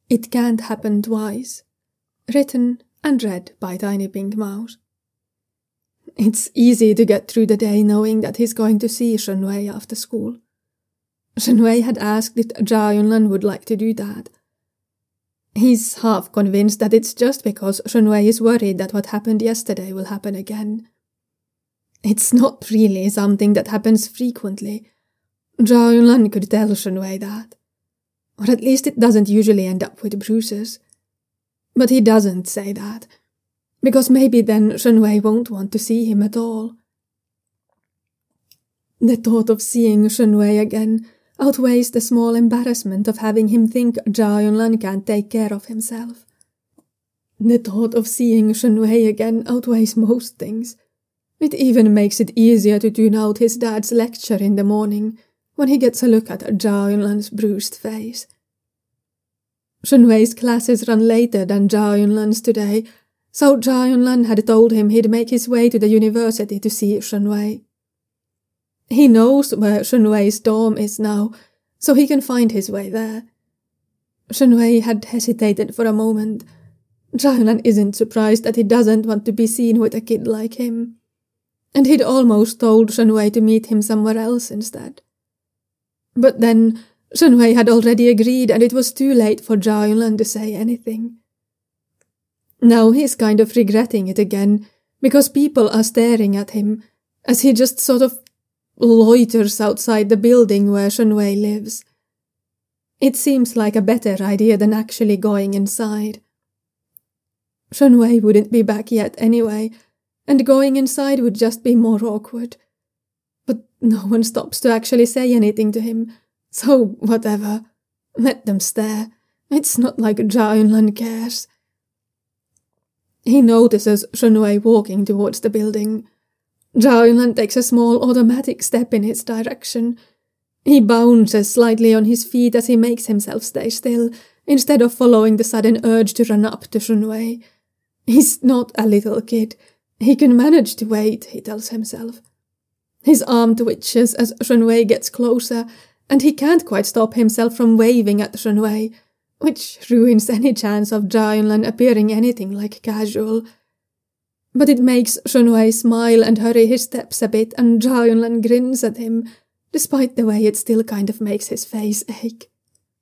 It Can't Happen Twice. Written and read by Tiny Pink Mouse. It's easy to get through the day knowing that he's going to see Shenhui after school. Shenhui had asked if Zhao Yunlan would like to do that. He's half convinced that it's just because Shenhui is worried that what happened yesterday will happen again. It's not really something that happens frequently. Zhao Yunlan could tell Shenhui that. Or at least it doesn't usually end up with bruises. But he doesn't say that, because maybe then Shenhui won't want to see him at all. The thought of seeing Shenhui again outweighs the small embarrassment of having him think Zhao Yunlan can't take care of himself. The thought of seeing Shenhui again outweighs most things. It even makes it easier to tune out his dad's lecture in the morning when he gets a look at Zhao Yunlan's bruised face. Shenhui's classes run later than Zhao Yunlan's today, so Zhao Yunlan had told him he'd make his way to the university to see Shenhui. He knows where Shenhui's dorm is now, so he can find his way there. Shenhui had hesitated for a moment. Zhao Yunlan isn't surprised that he doesn't want to be seen with a kid like him, and he'd almost told Shenhui to meet him somewhere else instead. But then Shenhui had already agreed, and it was too late for Zhao Yunlan to say anything. Now he's kind of regretting it again, because people are staring at him, as he just sort of loiters outside the building where Shenhui lives. It seems like a better idea than actually going inside. Shenhui wouldn't be back yet anyway, and going inside would just be more awkward. But no one stops to actually say anything to him, so whatever. Let them stare. It's not like Zhao Yunlan cares. He notices Shenhui walking towards the building. Zhao Yunlan takes a small automatic step in his direction. He bounces slightly on his feet as he makes himself stay still, instead of following the sudden urge to run up to Shenhui. He's not a little kid. He can manage to wait, he tells himself. His arm twitches as Shenhui gets closer, and he can't quite stop himself from waving at Shenhui, which ruins any chance of Zhao Yunlan appearing anything like casual. But it makes Shenhui smile and hurry his steps a bit, and Zhao Yunlan grins at him, despite the way it still kind of makes his face ache.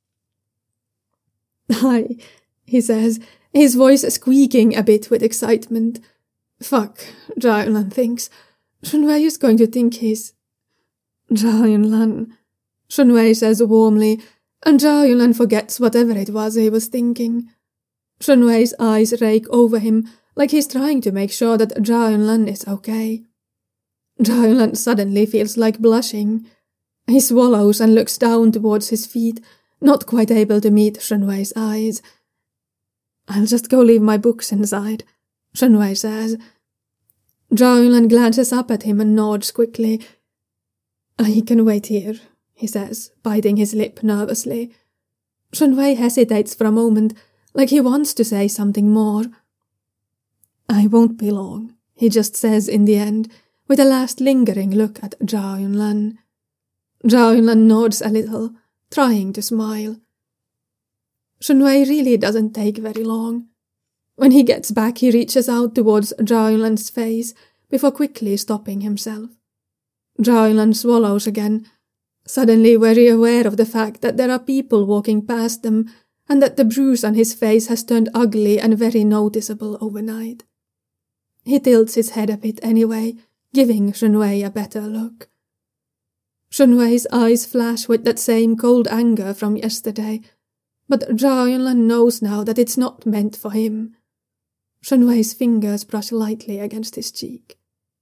"Hi," he says, his voice squeaking a bit with excitement. Fuck, Zhao Yunlan thinks. Shenhui is going to think he's... Zhao Yunlan, Shenhui says warmly, and Zhao Yunlan forgets whatever it was he was thinking. Shenhui's eyes rake over him, like he's trying to make sure that Zhao Yunlan is okay. Zhao Yunlan suddenly feels like blushing. He swallows and looks down towards his feet, not quite able to meet Shenhui's eyes. "I'll just go leave my books inside," Shenhui says. Zhao Yunlan glances up at him and nods quickly. "I can wait here," he says, biting his lip nervously. Shenhui hesitates for a moment, like he wants to say something more. "I won't be long," he just says in the end, with a last lingering look at Zhao Yunlan. Zhao Yunlan nods a little, trying to smile. Shenhui really doesn't take very long. When he gets back, he reaches out towards Zhao Yunlan's face before quickly stopping himself. Zhao Yunlan swallows again, suddenly very aware of the fact that there are people walking past them and that the bruise on his face has turned ugly and very noticeable overnight. He tilts his head a bit anyway, giving Shenhui a better look. Shenhui's eyes flash with that same cold anger from yesterday, but Zhao Yunlan knows now that it's not meant for him. Shenhui's fingers brush lightly against his cheek.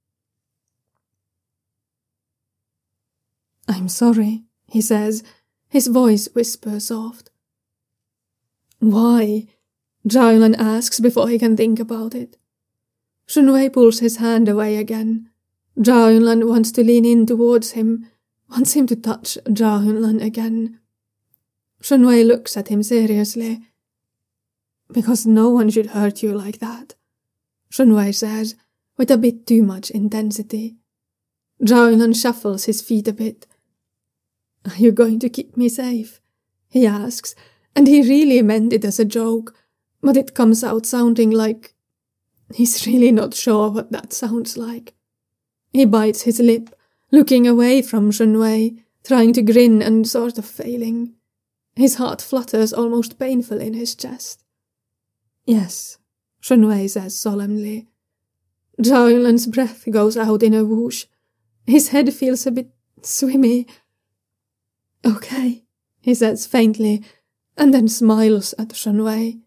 "I'm sorry," he says, his voice whisper soft. "Why?" Zhao Yunlan asks before he can think about it. Shenhui pulls his hand away again. Zhao Yunlan wants to lean in towards him, wants him to touch Zhao Yunlan again. Shenhui looks at him seriously. "Because no one should hurt you like that," Shenhui says, with a bit too much intensity. Zhao Yunlan shuffles his feet a bit. "Are you going to keep me safe?" he asks, and he really meant it as a joke, but it comes out sounding like he's really not sure what that sounds like. He bites his lip, looking away from Shunwei, trying to grin and sort of failing. His heart flutters almost painfully in his chest. Yes, Shunwei says solemnly. Zhao Yunlan's breath goes out in a whoosh. His head feels a bit swimmy. Okay, he says faintly, and then smiles at Shunwei.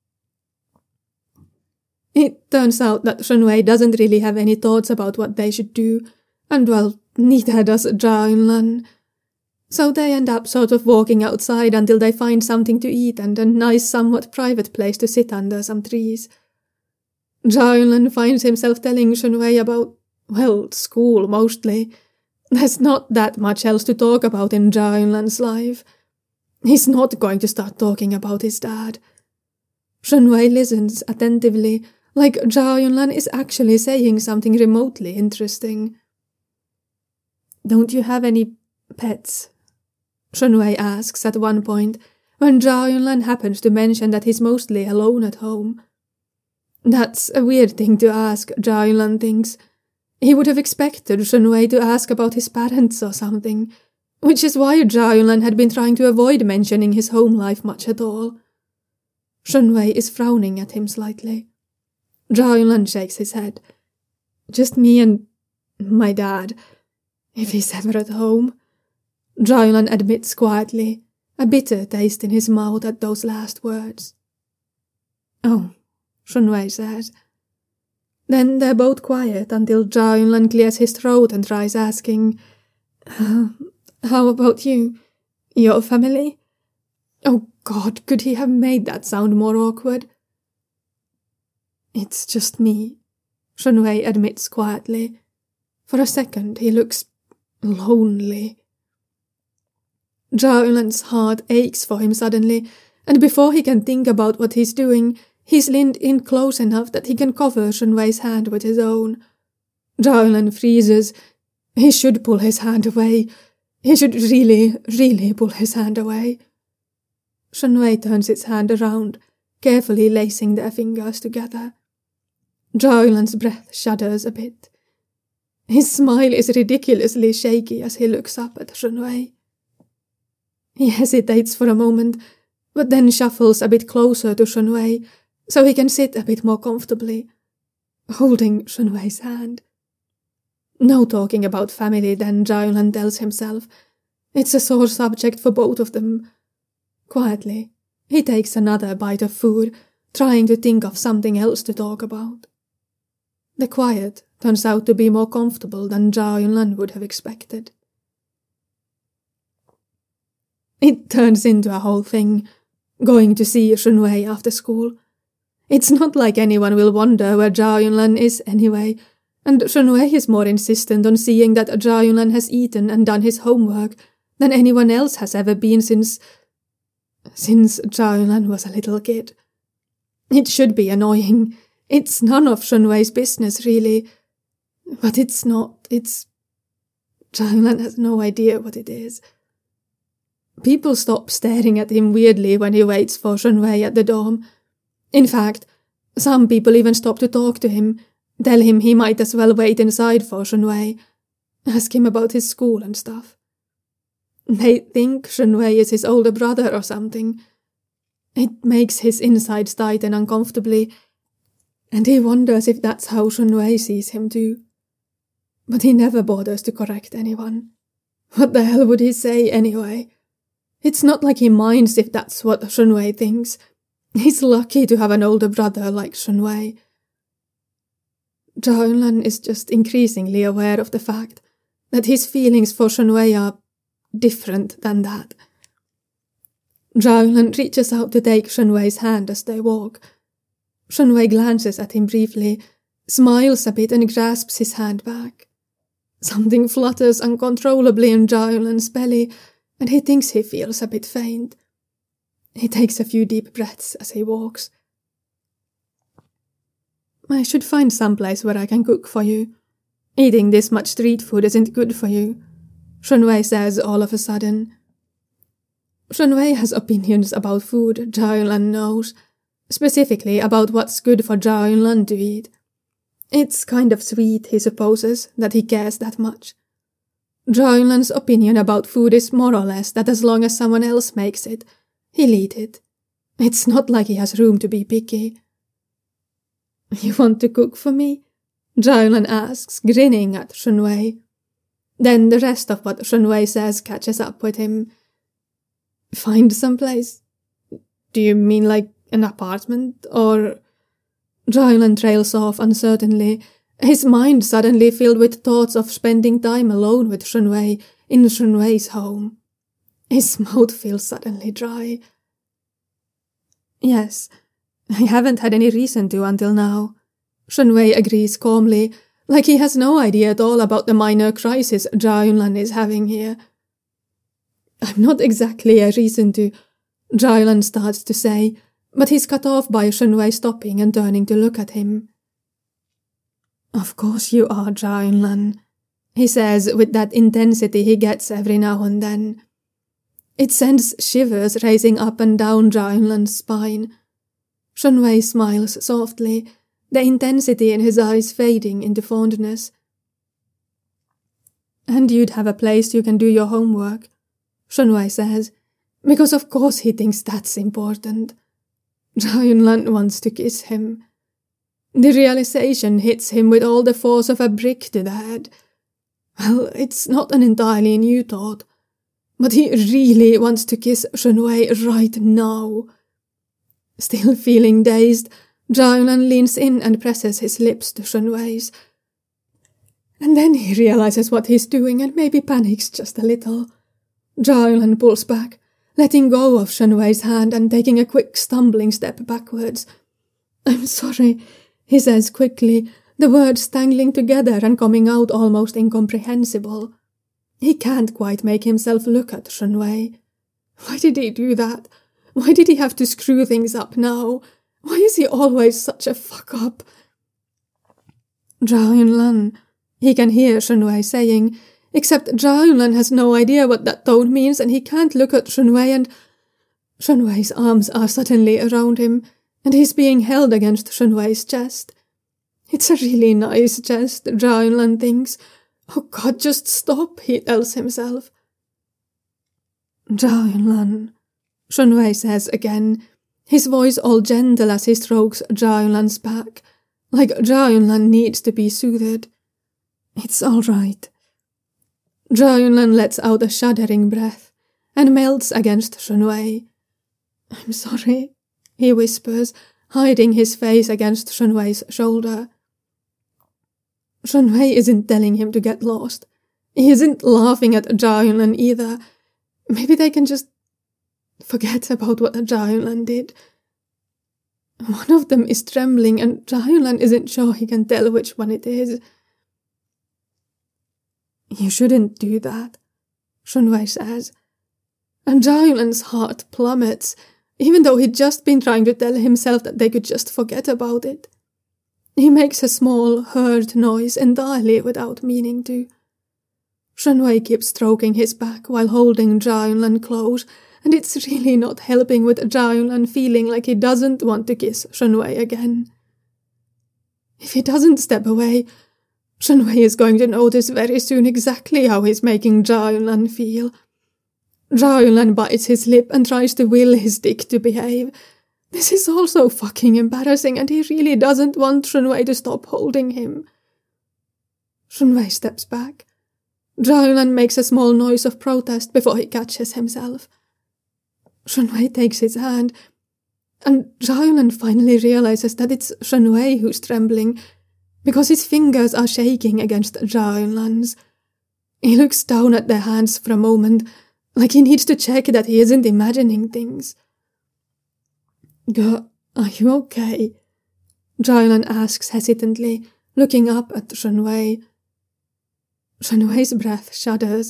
It turns out that Shunwei doesn't really have any thoughts about what they should do, and well, neither does Zhao Yunlan. So they end up sort of walking outside until they find something to eat and a nice, somewhat private place to sit under some trees. Zhao Yunlan finds himself telling Shunwei about, well, school mostly. There's not that much else to talk about in Zhao Yunlan's life. He's not going to start talking about his dad. Shunwei listens attentively, like Zhao Yunlan is actually saying something remotely interesting. Don't you have any pets? Shunwei asks at one point, when Zhao Yunlan happens to mention that he's mostly alone at home. That's a weird thing to ask, Zhao Yunlan thinks. He would have expected Shunwei to ask about his parents or something, which is why Zhao Yunlan had been trying to avoid mentioning his home life much at all. Shunwei is frowning at him slightly. Zhao Yunlan shakes his head. Just me and my dad, if he's ever at home. Zhao Yunlan admits quietly, a bitter taste in his mouth at those last words. Oh, Shunwei says. Then they're both quiet until Zhao Yunlan clears his throat and tries asking, How about you? Your family? Oh God, could he have made that sound more awkward? It's just me, Shunwei admits quietly. For a second he looks lonely. Zhao Yunlan's heart aches for him suddenly, and before he can think about what he's doing, he's leaned in close enough that he can cover Shunwei's hand with his own. Zhao Yunlan freezes. He should pull his hand away. He should really pull his hand away. Shunwei turns its hand around, carefully lacing their fingers together. Zhao Yunlan's breath shudders a bit. His smile is ridiculously shaky as he looks up at Shunwei. He hesitates for a moment, but then shuffles a bit closer to Shunwei, so he can sit a bit more comfortably, holding Shunwei's hand. No talking about family then, Zhao Yunlan tells himself. It's a sore subject for both of them. Quietly, he takes another bite of food, trying to think of something else to talk about. The quiet turns out to be more comfortable than Zhao Yunlan would have expected. It turns into a whole thing, going to see Shunwei after school. It's not like anyone will wonder where Zhao Yunlan is anyway, and Shunwei is more insistent on seeing that Zhao Yunlan has eaten and done his homework than anyone else has ever been since Zhao Yunlan was a little kid. It should be annoying. It's none of Shunwei's business, really. But it's not. Zhao Yunlan has no idea what it is. People stop staring at him weirdly when he waits for Shunwei at the dorm. In fact, some people even stop to talk to him, tell him he might as well wait inside for Shunwei, ask him about his school and stuff. They think Shunwei is his older brother or something. It makes his insides tighten uncomfortably, and he wonders if that's how Shunwei sees him too. But he never bothers to correct anyone. What the hell would he say anyway? It's not like he minds if that's what Shunwei thinks. He's lucky to have an older brother like Shunwei. Zhao Yunlan is just increasingly aware of the fact that his feelings for Shunwei are different than that. Zhao Yunlan reaches out to take Shunwei's hand as they walk. Shunwei glances at him briefly, smiles a bit and grasps his hand back. Something flutters uncontrollably in Zhao Yunlan's belly, and he thinks he feels a bit faint. He takes a few deep breaths as he walks. I should find some place where I can cook for you. Eating this much street food isn't good for you, Shunwei says all of a sudden. Shenwei has opinions about food, Zhao Yunlan knows, specifically about what's good for Zhao Yunlan to eat. It's kind of sweet, he supposes, that he cares that much. Zhao Yunlan's opinion about food is more or less that as long as someone else makes it, he'll eat it. It's not like he has room to be picky. You want to cook for me? Zhao Yunlan asks, grinning at Shenwei. Then the rest of what Shenwei says catches up with him. Find some place? Do you mean like an apartment, or... Zhao Yunlan trails off uncertainly, his mind suddenly filled with thoughts of spending time alone with Shenwei in Shenwei's home. His mouth feels suddenly dry. Yes, I haven't had any reason to until now. Shenwei agrees calmly, like he has no idea at all about the minor crisis Zhao Yunlan is having here. I'm not exactly a reason to, Zhao Yunlan starts to say, but he's cut off by Shenwei stopping and turning to look at him. Of course you are, Zhao Yunlan, he says with that intensity he gets every now and then. It sends shivers racing up and down Zhao Yunlan's spine. Shenwei smiles softly, the intensity in his eyes fading into fondness. And you'd have a place you can do your homework, Shenwei says, because of course he thinks that's important. Zhao Yunlan wants to kiss him. The realization hits him with all the force of a brick to the head. Well, it's not an entirely new thought, but he really wants to kiss Shenwei right now. Still feeling dazed, Zhao Yunlan leans in and presses his lips to Shenwei's. And then he realizes what he's doing and maybe panics just a little. Zhao Yunlan pulls back, letting go of Shenwei's hand and taking a quick stumbling step backwards. I'm sorry, he says quickly, the words tangling together and coming out almost incomprehensible. He can't quite make himself look at Shenwei. Why did he do that? Why did he have to screw things up now? Why is he always such a fuck-up? Zhao Yunlan, he can hear Shenwei saying, except Zhao Yunlan has no idea what that tone means and he can't look at Shenwei and... Shenwei's arms are suddenly around him and he's being held against Shenwei's chest. It's a really nice chest, Zhao Yunlan thinks. Oh God, just stop, he tells himself. Zhao Yunlan, Shenwei says again, his voice all gentle as he strokes Zhao Yunlan's back, like Zhao Yunlan needs to be soothed. It's all right. Zhao Yunlan lets out a shuddering breath and melts against Shenwei. I'm sorry, he whispers, hiding his face against Shenwei's shoulder. Shenwei isn't telling him to get lost. He isn't laughing at Zhao Yunlan either. Maybe they can just forget about what Zhao Yunlan did. One of them is trembling and Zhao Yunlan isn't sure he can tell which one it is. You shouldn't do that, Shenwei says. And Zhao Yunlan's heart plummets, even though he'd just been trying to tell himself that they could just forget about it. He makes a small, hurt noise entirely without meaning to. Shenwei keeps stroking his back while holding Zhao Yunlan close, and it's really not helping with Zhao Yunlan feeling like he doesn't want to kiss Shenwei again. If he doesn't step away, Shenwei is going to notice very soon exactly how he's making Zhao Yunlan feel. Zhao Yunlan bites his lip and tries to will his dick to behave. This is all so fucking embarrassing and he really doesn't want Shenwei to stop holding him. Shenwei steps back. Zhao Yunlan makes a small noise of protest before he catches himself. Shenwei takes his hand, and Zhao Yunlan finally realizes that it's Shenwei who's trembling, because his fingers are shaking against Zhao Yunlan's. He looks down at their hands for a moment, like he needs to check that he isn't imagining things. Girl, are you okay? Zhao Yunlan asks hesitantly, looking up at Shenwei. Shenwei's breath shudders.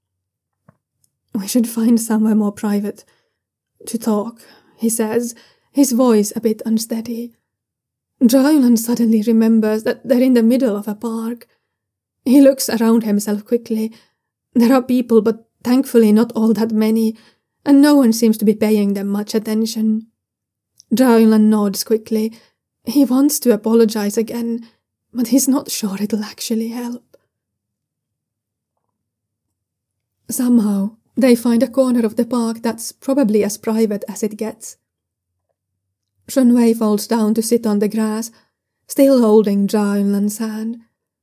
We should find somewhere more private to talk, he says, his voice a bit unsteady. Zhao Yunlan suddenly remembers that they're in the middle of a park. He looks around himself quickly. There are people, but thankfully not all that many, and no one seems to be paying them much attention. Zhao Yunlan nods quickly. He wants to apologize again, but he's not sure it'll actually help. Somehow, they find a corner of the park that's probably as private as it gets. Shunwei falls down to sit on the grass, still holding Zhao Yunlan's hand.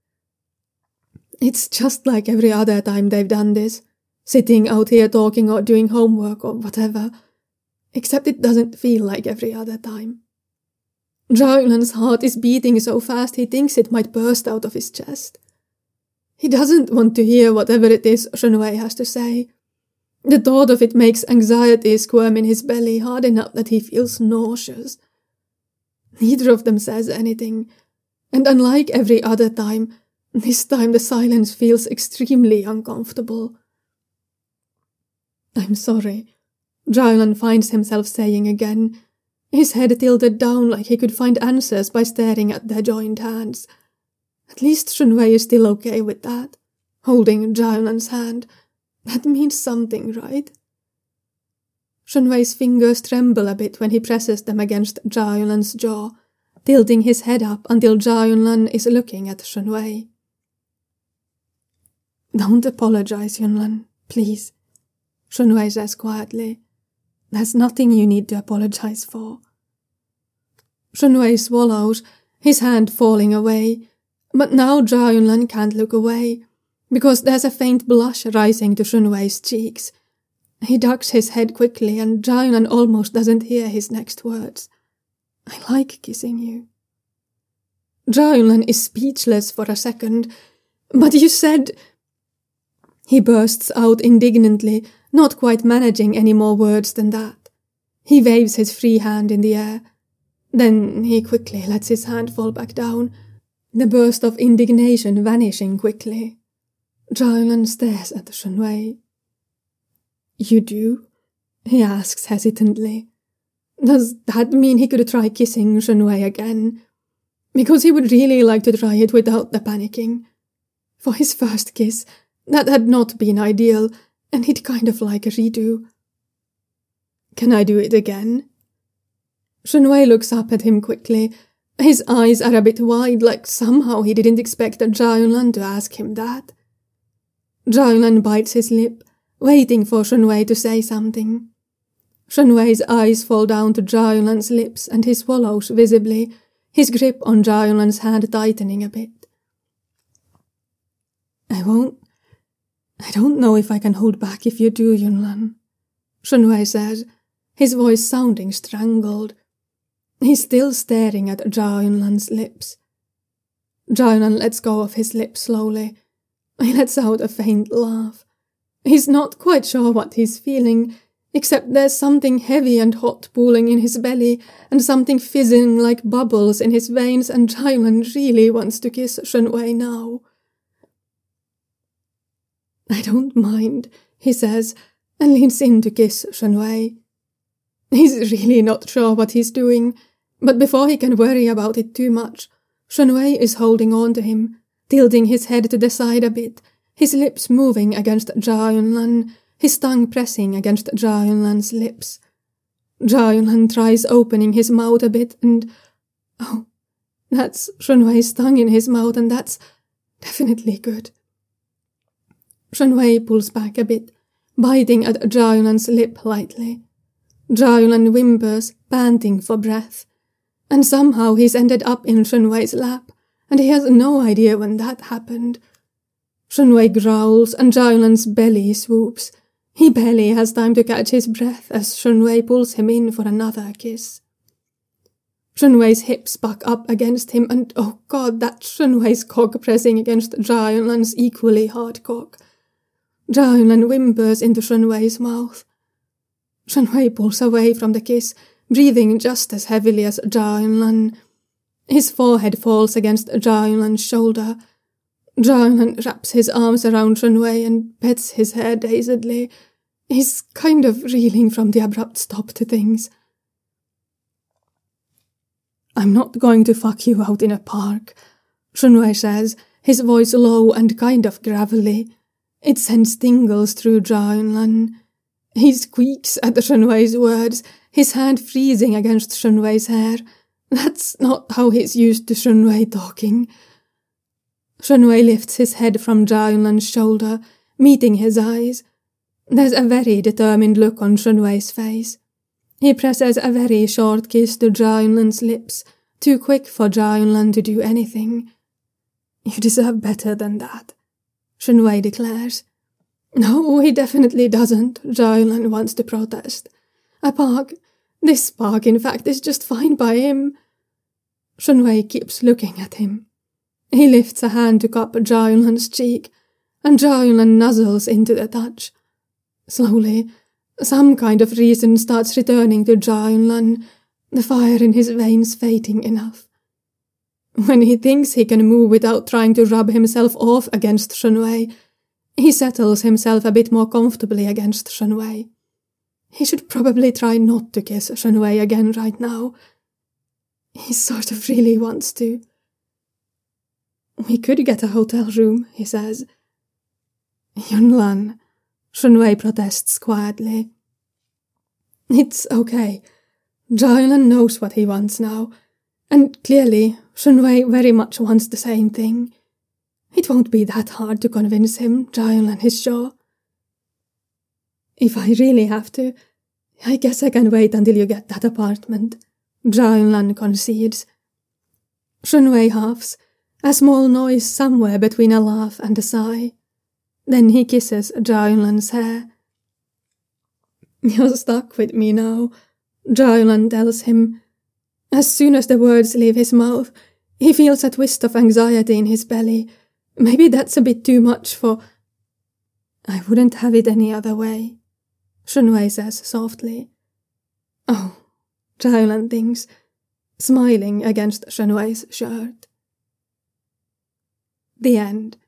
It's just like every other time they've done this, sitting out here talking or doing homework or whatever, except it doesn't feel like every other time. Zhao Yunlan's heart is beating so fast he thinks it might burst out of his chest. He doesn't want to hear whatever it is Shunwei has to say. The thought of it makes anxiety squirm in his belly hard enough that he feels nauseous. Neither of them says anything, and unlike every other time, this time the silence feels extremely uncomfortable. I'm sorry, Zhao Yunlan finds himself saying again, his head tilted down like he could find answers by staring at their joined hands. At least Shunwei is still okay with that, holding Zhao Yunlan's hand. That means something, right? Shunwei's fingers tremble a bit when he presses them against Zhao Yunlan's jaw, tilting his head up until Zhao Yunlan is looking at Shunwei. Don't apologize, Yunlan, please, Shunwei says quietly. There's nothing you need to apologize for. Shunwei swallows, his hand falling away, but now Zhao Yunlan can't look away, because there's a faint blush rising to Shunwei's cheeks. He ducks his head quickly and Zhao Yunlan almost doesn't hear his next words. I like kissing you. Zhao Yunlan is speechless for a second. But you said... He bursts out indignantly, not quite managing any more words than that. He waves his free hand in the air. Then he quickly lets his hand fall back down, the burst of indignation vanishing quickly. Zhao Yunlan stares at Shunwei. You do? He asks hesitantly. Does that mean he could try kissing Shunwei again? Because he would really like to try it without the panicking. For his first kiss, that had not been ideal, and he'd kind of like a redo. Can I do it again? Shunwei looks up at him quickly. His eyes are a bit wide, like somehow he didn't expect Zhao Yunlan to ask him that. Zhao Yunlan bites his lip, waiting for Shunwei to say something. Shunwei's eyes fall down to Zhao Yunlan's lips and he swallows visibly, his grip on Zhao Yunlan's hand tightening a bit. I don't know if I can hold back if you do, Yunlan, Shunwei says, his voice sounding strangled. He's still staring at Zhao Yunlan's lips. Zhao Yunlan lets go of his lips slowly. He lets out a faint laugh. He's not quite sure what he's feeling, except there's something heavy and hot pooling in his belly and something fizzing like bubbles in his veins, and Zhao Yunlan really wants to kiss Shunwei now. I don't mind, he says, and leans in to kiss Shunwei. He's really not sure what he's doing, but before he can worry about it too much, Shunwei is holding on to him, tilting his head to the side a bit, his lips moving against Zhao Yunlan, his tongue pressing against Zhao Yunlan's lips. Zhao Yunlan tries opening his mouth a bit and... Oh, that's Shunwei's tongue in his mouth, and that's definitely good. Shunwei pulls back a bit, biting at Zhao Yunlan's lip lightly. Zhao Yunlan whimpers, panting for breath. And somehow he's ended up in Shunwei's lap, and he has no idea when that happened. Shunwei growls and Zhao Yunlan's belly swoops. He barely has time to catch his breath as Shunwei pulls him in for another kiss. Shunwei's hips buck up against him, and oh god, that's Shunwei's cock pressing against Zhao Yunlan's equally hard cock. Zhao Yunlan whimpers into Shunwei's mouth. Shunwei pulls away from the kiss, breathing just as heavily as Zhao Yunlan. His forehead falls against Zhao Yunlan's shoulder. Zhao Yunlan wraps his arms around Shunwei and pets his hair dazedly. He's kind of reeling from the abrupt stop to things. I'm not going to fuck you out in a park, Shunwei says, his voice low and kind of gravelly. It sends tingles through Zhao Yunlan. He squeaks at Shenwei's words, his hand freezing against Shenwei's hair. That's not how he's used to Shenwei talking. Shenwei lifts his head from Zhao Yunlan's shoulder, meeting his eyes. There's a very determined look on Shenwei's face. He presses a very short kiss to Zhao Yunlan's lips, too quick for Zhao Yunlan to do anything. You deserve better than that, Shenwei declares. No, he definitely doesn't, Zhao Yunlan wants to protest. This park in fact is just fine by him. Shenwei keeps looking at him. He lifts a hand to cup Zhao Yunlan's cheek, and Zhao Yunlan nuzzles into the touch. Slowly, some kind of reason starts returning to Zhao Yunlan, the fire in his veins fading enough. When he thinks he can move without trying to rub himself off against Shenwei, he settles himself a bit more comfortably against Shenwei. He should probably try not to kiss Shenwei again right now. He sort of really wants to. We could get a hotel room, he says. Yunlan, Shenwei protests quietly. It's okay. Zhao Yunlan knows what he wants now, and clearly Shenwei very much wants the same thing. It won't be that hard to convince him, Zhao Yunlan is sure. If I really have to, I guess I can wait until you get that apartment, Zhao Yunlan concedes. Shenwei huffs, a small noise somewhere between a laugh and a sigh. Then he kisses Zhao Yunlan's hair. You're stuck with me now, Zhao Yunlan tells him. As soon as the words leave his mouth, he feels a twist of anxiety in his belly. Maybe that's a bit too much for... I wouldn't have it any other way, Shenwei says softly. Oh, Zhao Yunlan thinks, smiling against Shenwei's shirt. The end.